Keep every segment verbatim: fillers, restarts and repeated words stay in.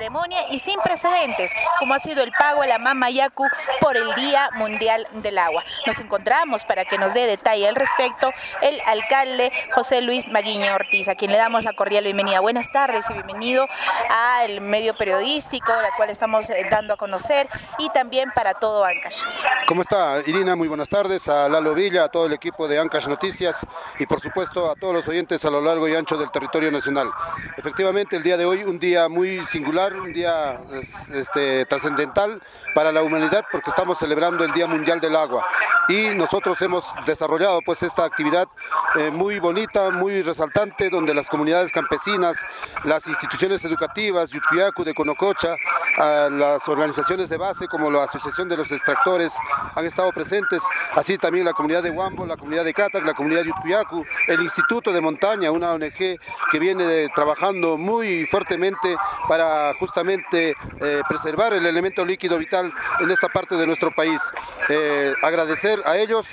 ceremonia y sin precedentes, como ha sido el pago a la Mama Yacu por el Día Mundial del Agua. Nos encontramos para que nos dé detalle al respecto el alcalde José Luis Maguiño Ortiz, a quien le damos la cordial bienvenida. Buenas tardes y bienvenido al medio periodístico, la cual estamos dando a conocer, y también para todo Ancash. ¿Cómo está, Irina? Muy buenas tardes. A Lalo Villa, a todo el equipo de Ancash Noticias y por supuesto a todos los oyentes a lo largo y ancho del territorio nacional. Efectivamente, el día de hoy un día muy singular, un día este, trascendental para la humanidad, porque estamos celebrando el Día Mundial del Agua y nosotros hemos desarrollado pues esta actividad eh, muy bonita, muy resaltante, donde las comunidades campesinas, las instituciones educativas, Yutquiacu de Conococha, a las organizaciones de base como la Asociación de los Extractores han estado presentes, así también la comunidad de Huambo, la comunidad de Catac, la comunidad de Yutquiacu, el Instituto de Montaña, una O N G que viene trabajando muy fuertemente para justamente eh, preservar el elemento líquido vital en esta parte de nuestro país. Eh, agradecer a ellos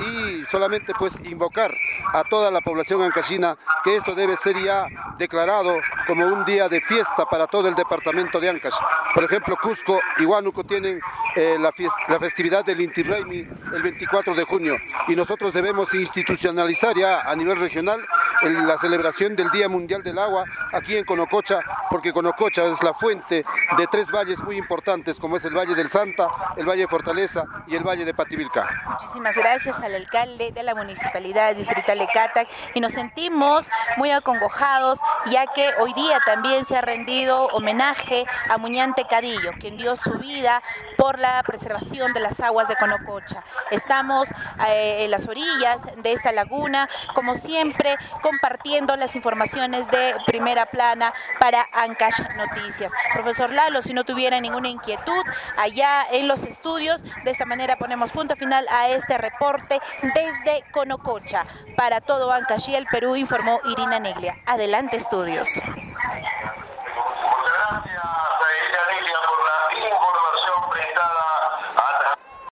y solamente pues invocar a toda la población ancashina que esto debe ser ya declarado como un día de fiesta para todo el departamento de Ancash. Por ejemplo, Cusco y Huánuco tienen eh, la, la festividad del Inti Raymi el veinticuatro de junio y nosotros debemos institucionalizar ya a nivel regional el, la celebración del Día Mundial del Agua aquí en Conococha, porque Conococha es la fuente de tres valles muy importantes, como es el Valle del Santa, el Valle de Fortaleza y el Valle de Pativilca. Muchísimas gracias al alcalde de la Municipalidad Distrital de Catac, y nos sentimos muy acongojados, ya que hoy día también se ha rendido homenaje a Muñante Cadillo, quien dio su vida por la preservación de las aguas de Conococha. Estamos eh, en las orillas de esta laguna, como siempre, compartiendo las informaciones de primera plana para Ancash Noticias. Profesor Lalo, si no tuviera ninguna inquietud allá en los estudios, de esta manera ponemos punto final a este reporte desde Conococha. Para todo Ancash y el Perú, informó Irina Neglia. Adelante, estudios.